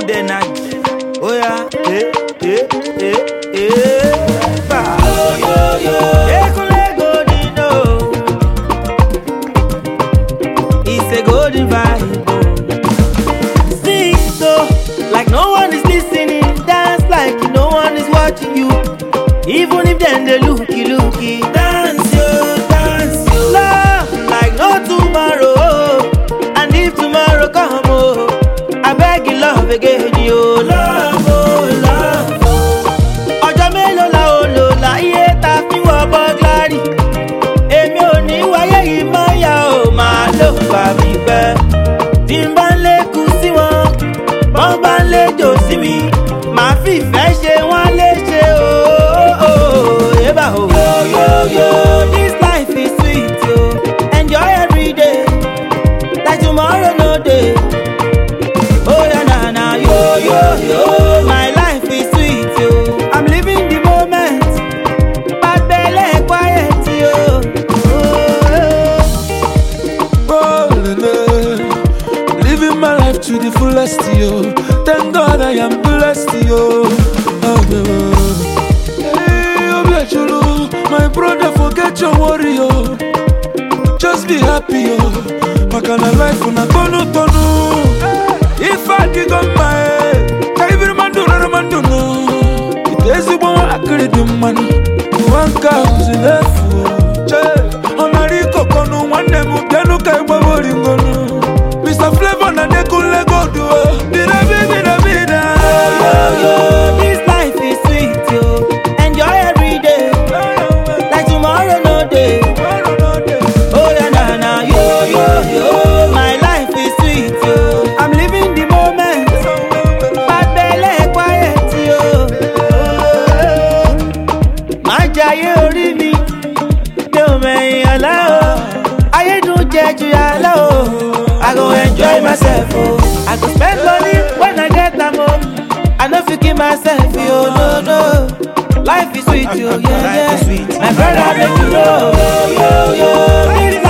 good energy. Oh yeah, it's a golden vibe. Sing so like no one is listening, dance like no one is watching you. Even if then they looky, dance yo, love like no tomorrow. And if tomorrow come, oh, I beg you love again, yo, love, oh, love. Ọjọ́ mélòó la ó lò láyé ta fi wọ bọ́gláàrì. Èmi ò ní wáyé yìí mọ́ ya ò máa lò bá mi pẹ́. Tí n bá ń lékun sí wọn, wọ́n bá ń léjò sí mi, màá fìfẹ́ ṣe wọ́n léṣe o. Eba o. Yo, this life is sweet yo. Enjoy every day, like tomorrow no day. Oh yeah, na yo, my life is sweet yo. I'm living the moment, bad belly quiet yo. Living my life to the fullest yo. Thank God I am blessed yo. Hey, Obiachulu, my brother, forget your worry yo. Just be happy yo. Makana life una tonu. If I dig on my head, every man do no. It is the one I create the money. One comes in the food. Onari kokonu one dem genu kai babori ngonu. Mr. Flavor na de kule go do. Bida. Yo, this life is sweet yo. Enjoy every day, like tomorrow no day. Oh yeah, na yo, my life is sweet yo. I'm living the moment, bad belly quiet yo. Má jayé orí mi, mi ò mẹ̀yìn ọ̀la o. Ayé dùn jẹ ju yàrá o. I go enjoy myself oh. I go spend money when I get am oh. I no fit kill myself yo, no. Life is sweet yo, yeah. My brother make you know, yo.